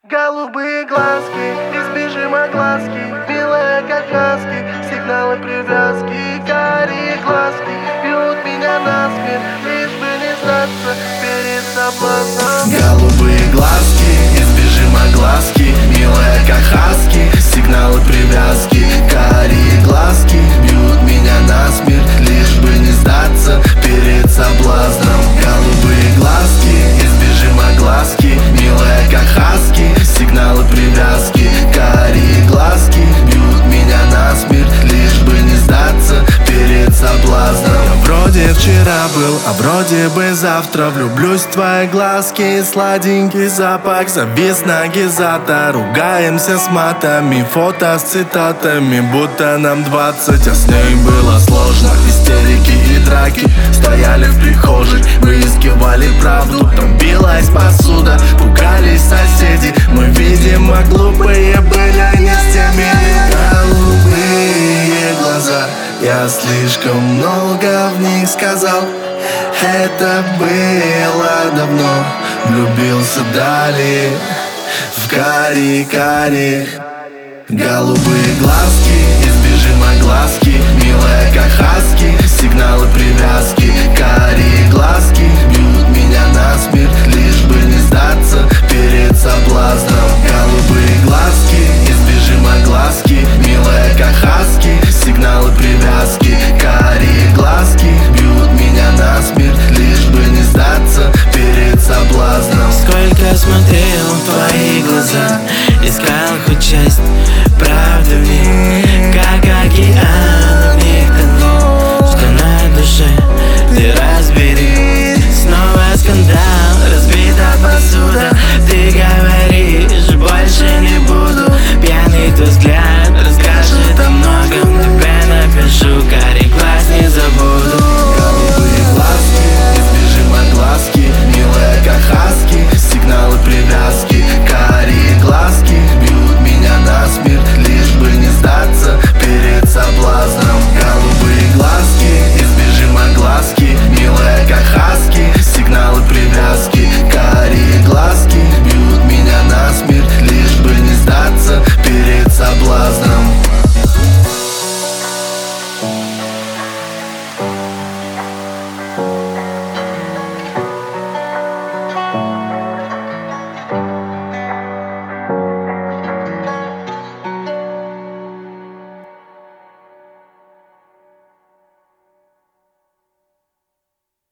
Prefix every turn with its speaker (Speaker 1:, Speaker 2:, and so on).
Speaker 1: Голубые глазки, избежим огласки, милая как хаски, сигналы привязки. Карие глазки бьют меня насмерть, лишь бы не сдаться перед соблазном.
Speaker 2: Голубые глазки, избежим огласки, милая как хаски, сигналы привязки. Карие глазки бьют меня насмерть, лишь бы не сдаться перед соблазном. Голубые глазки, избежим огласки, милая как хаски, сигналы привязки. Карие глазки бьют меня насмерть, лишь бы не сдаться перед соблазном. Я вроде вчера был, а вроде бы завтра влюблюсь в твои глазки. Сладенький запах завис на гизата. Ругаемся с матами, фото с цитатами, будто нам 20, а с ней было сложно. Истерики и драки, стояли в прихожей, выискивали правду. Там билась посуда, пугались соседи. Мы, видимо, глупые были не с теми. Голубые глаза, я слишком много в них сказал. Это было давно, влюбился далее в карие. Голубые глазки, избежим огласки, милая как хаски, сигналы привязки. Карие глазки бьют меня насмерть, лишь бы не сдаться перед соблазном. Голубые глазки, избежим огласки, милая как хаски, сигналы привязки. Карие глазки бьют меня насмерть, лишь бы не сдаться перед соблазном.
Speaker 3: Сколько смотрел в твои глаза, искал хоть часть правды в них, как океан.